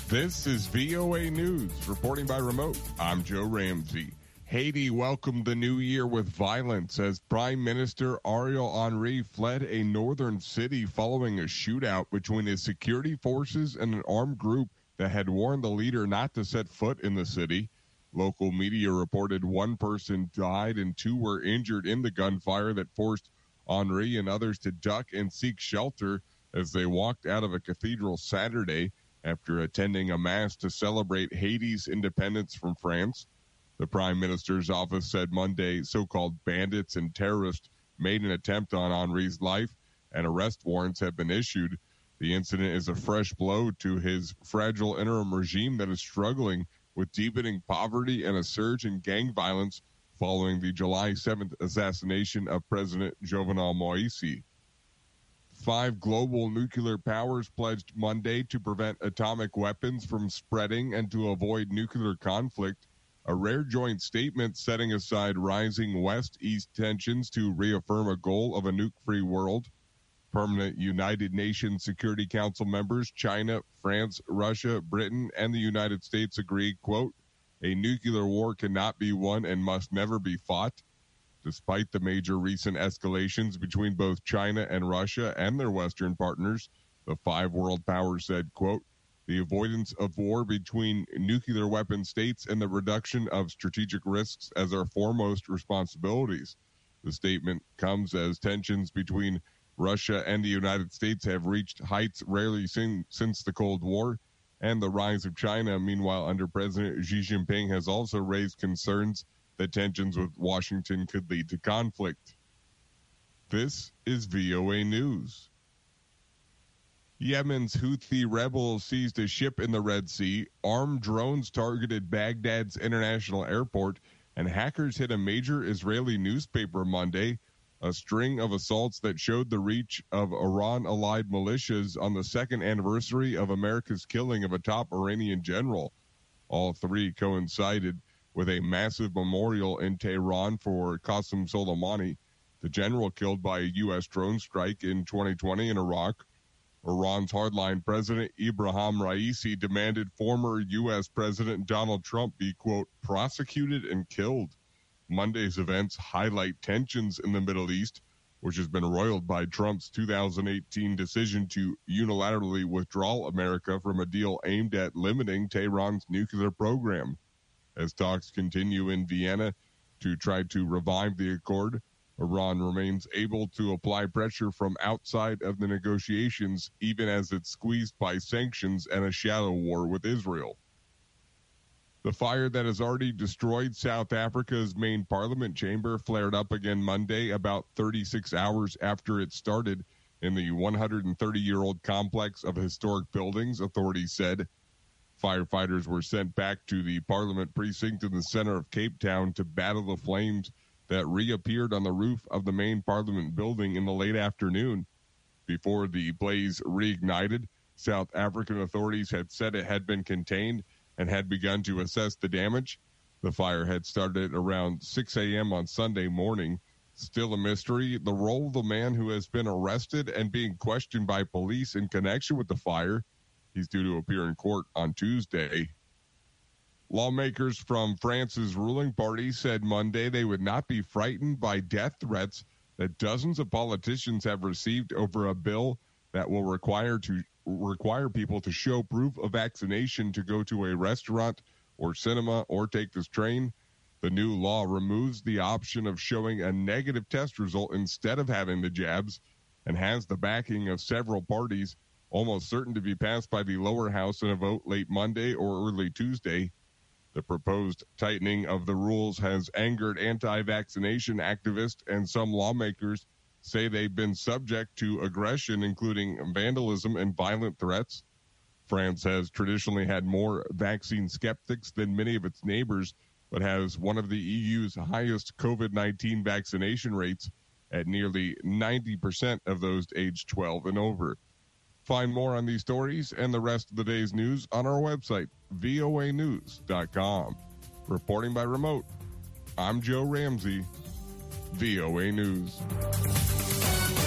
This is VOA News, reporting by remote. I'm Joe Ramsey. Haiti welcomed the new year with violence as Prime Minister Ariel Henry fled a northern city following a shootout between his security forces and an armed group that had warned the leader not to set foot in the city. Local media reported one person died and two were injured in the gunfire that forced Henry and others to duck and seek shelter as they walked out of a cathedral Saturday after attending a mass to celebrate Haiti's independence from France. The Prime Minister's office said Monday so-called bandits and terrorists made an attempt on Henry's life, and arrest warrants have been issued. The incident is a fresh blow to his fragile interim regime that is struggling with deepening poverty and a surge in gang violence following the July 7th assassination of President Jovenel Moïse. 5 global nuclear powers pledged Monday to prevent atomic weapons from spreading and to avoid nuclear conflict, a rare joint statement setting aside rising West-East tensions to reaffirm a goal of a nuke-free world. Permanent United Nations Security Council members China, France, Russia, Britain, and the United States agree, quote, "A nuclear war cannot be won and must never be fought." Despite the major recent escalations between both China and Russia and their Western partners, the 5 world powers said, quote, "The avoidance of war between nuclear weapon states and the reduction of strategic risks as our foremost responsibilities." The statement comes as tensions between Russia and the United States have reached heights rarely seen since the Cold War, and the rise of China, meanwhile, under President Xi Jinping, has also raised concerns that tensions with Washington could lead to conflict. This is VOA News. Yemen's Houthi rebels seized a ship in the Red Sea, armed drones targeted Baghdad's international airport, and hackers hit a major Israeli newspaper Monday, a string of assaults that showed the reach of Iran-allied militias on the second anniversary of America's killing of a top Iranian general. All 3 coincided with a massive memorial in Tehran for Qasem Soleimani, the general killed by a U.S. drone strike in 2020 in Iraq. Iran's hardline president Ebrahim Raisi demanded former U.S. President Donald Trump be, quote, "prosecuted and killed." Monday's events highlight tensions in the Middle East, which has been roiled by Trump's 2018 decision to unilaterally withdraw America from a deal aimed at limiting Tehran's nuclear program. As talks continue in Vienna to try to revive the accord, Iran remains able to apply pressure from outside of the negotiations, even as it's squeezed by sanctions and a shadow war with Israel. The fire that has already destroyed South Africa's main parliament chamber flared up again Monday, about 36 hours after it started in the 130-year-old complex of historic buildings, authorities said. Firefighters were sent back to the Parliament precinct in the center of Cape Town to battle the flames that reappeared on the roof of the main Parliament building in the late afternoon. Before the blaze reignited, South African authorities had said it had been contained and had begun to assess the damage. The fire had started around 6 a.m. on Sunday morning. Still a mystery, the role of the man who has been arrested and being questioned by police in connection with the fire. He's due to appear in court on Tuesday. Lawmakers from France's ruling party said Monday they would not be frightened by death threats that dozens of politicians have received over a bill that will require people to show proof of vaccination to go to a restaurant or cinema or take this train. The new law removes the option of showing a negative test result instead of having the jabs and has the backing of several parties, almost certain to be passed by the lower house in a vote late Monday or early Tuesday. The proposed tightening of the rules has angered anti-vaccination activists, and some lawmakers say they've been subject to aggression, including vandalism and violent threats. France has traditionally had more vaccine skeptics than many of its neighbors, but has one of the EU's highest COVID-19 vaccination rates at nearly 90% of those aged 12 and over. Find more on these stories and the rest of the day's news on our website, voanews.com. Reporting by remote, I'm Joe Ramsey, VOA News.